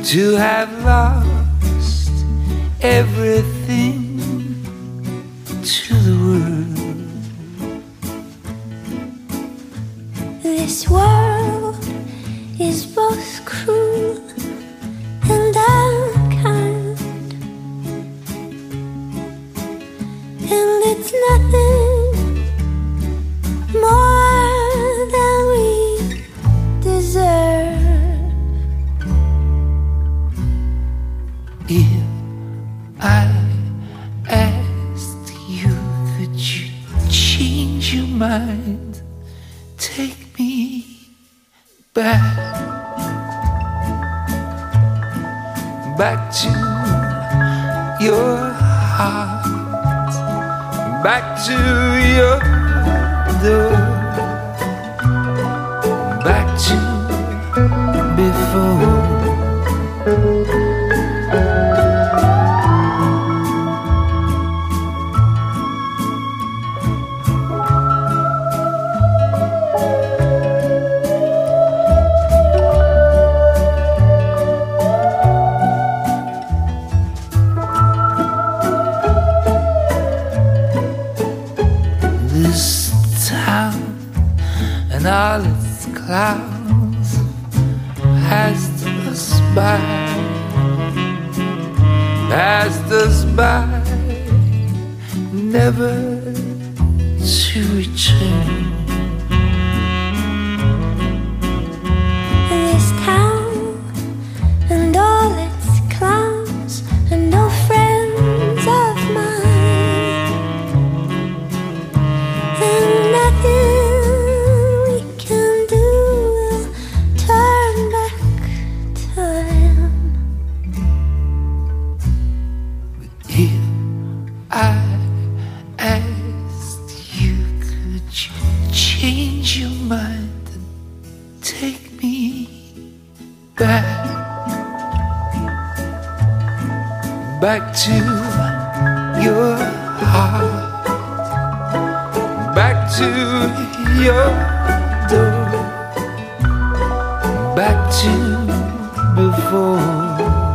to have lost everything to the world. This world is both cruel and unkind, and it's nothing more than we deserve. If I asked you, could you change your mind? Take me back, back to your heart, back to your door, back to before. This town and all its clouds passed us by, never to return. This town and all its clowns are no friends of mine, and nothing we can do will turn back time. If I asked you, could you change your mind and take me back, back to your heart, back to your door, back to before.